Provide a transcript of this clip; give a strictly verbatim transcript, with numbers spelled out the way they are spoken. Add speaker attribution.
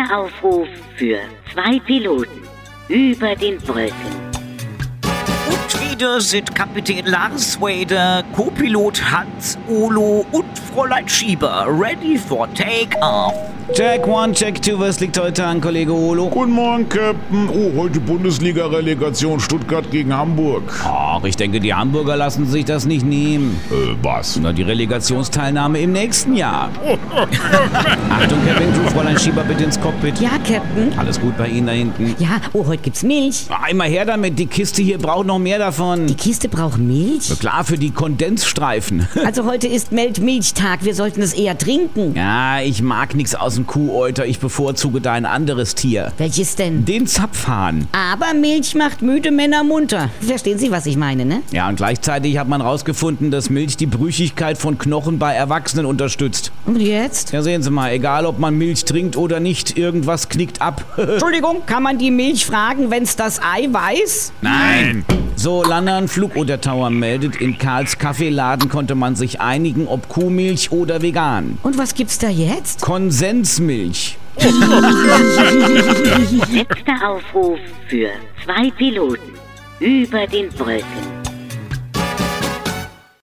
Speaker 1: Letzter Aufruf für zwei Piloten über den Wolken.
Speaker 2: Und wieder sind Kapitän Lars Wader, Co-Pilot Hans Olo und Fräulein Schieber ready for take-off.
Speaker 3: Check one, check two, was liegt heute an, Kollege Olo?
Speaker 4: Guten Morgen, Captain. Oh, heute Bundesliga-Relegation Stuttgart gegen Hamburg.
Speaker 3: Ach, ich denke, die Hamburger lassen sich das nicht nehmen.
Speaker 4: Äh, was?
Speaker 3: Na, die Relegationsteilnahme im nächsten Jahr. Achtung, Captain Crew, Fräulein Schieber, bitte ins Cockpit.
Speaker 5: Ja, Captain.
Speaker 3: Alles gut bei Ihnen da hinten?
Speaker 5: Ja, oh, heute gibt's Milch.
Speaker 3: Einmal her damit, die Kiste hier braucht noch mehr davon.
Speaker 5: Die Kiste braucht Milch?
Speaker 3: Na klar, für die Kondensstreifen.
Speaker 5: Also heute ist Melt-Milchtag, wir sollten es eher trinken.
Speaker 3: Ja, ich mag nichts aus dem Kuhäuter, ich bevorzuge da ein anderes Tier.
Speaker 5: Welches denn?
Speaker 3: Den Zapfhahn.
Speaker 5: Aber Milch macht müde Männer munter. Verstehen Sie, was ich meine, ne?
Speaker 3: Ja, und gleichzeitig hat man rausgefunden, dass Milch die Brüchigkeit von Knochen bei Erwachsenen unterstützt.
Speaker 5: Und jetzt?
Speaker 3: Ja, sehen Sie mal, egal ob man Milch trinkt oder nicht, irgendwas knickt ab.
Speaker 5: Entschuldigung, kann man die Milch fragen, wenn's das Ei weiß?
Speaker 3: Nein! So, Landern Flugoder Tower meldet, in Karls Kaffeeladen konnte man sich einigen, ob Kuhmilch oder vegan.
Speaker 5: Und was gibt's da jetzt?
Speaker 3: Konsensmilch.
Speaker 1: Letzter Aufruf für zwei Piloten über den Wolken.